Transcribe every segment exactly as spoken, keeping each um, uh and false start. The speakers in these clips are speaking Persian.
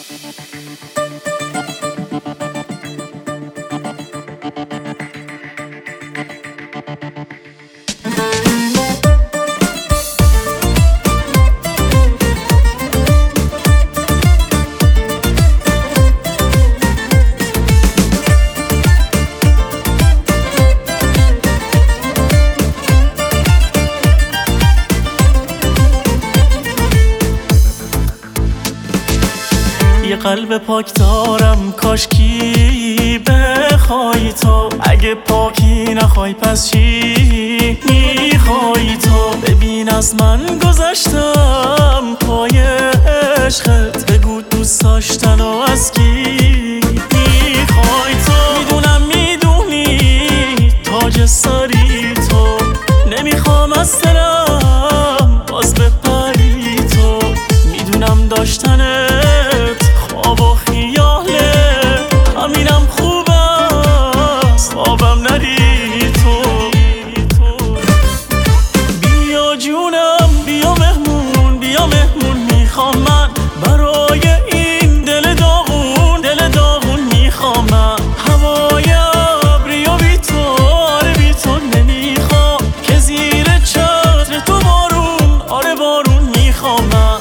یه قلب پاک دارم، کاشکی بخوای تو. اگه پاکی نخوای پس چی میخوای تو؟ ببین از من گذشتم پای عشقت، بگو دوست داشتن و از کی میخوای تو؟ میدونم میدونی تاج سری تو، نمیخوام از دلم باز بپری تو. میدونم داشتنت خواب و خیاله، همینم خوبم خوابم ندی تو. بیا جونم بیا مهمون، بیا مهمون میخوام من، برای این دل داغون دل داغون میخوام من. هوای ابری و بی تو، آره بی تو نمیخوام، که زیر چتر تو بارون، آره بارون میخوام من.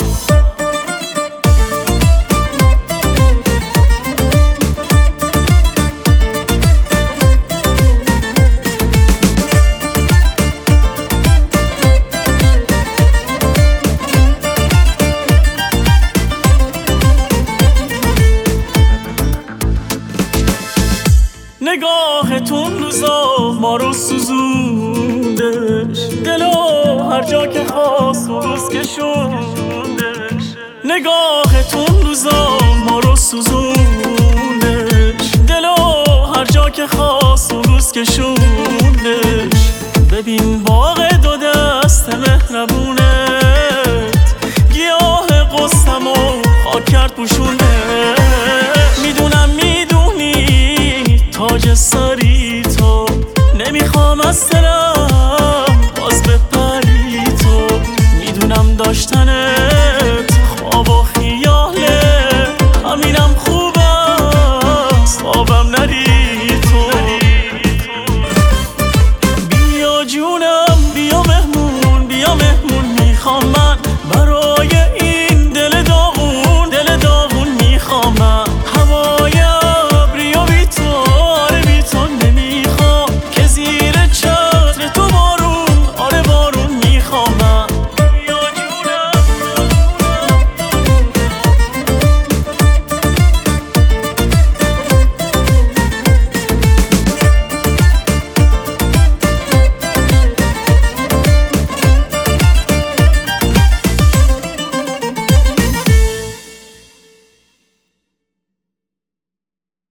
نگاهتون روزا ما رو سوزوندش، دلو هر جا که خواست و روز کشوندش. نگاهتون روزا ما رو سوزوندش، دلو هر جا که خواست و روز کشوندش. ببین با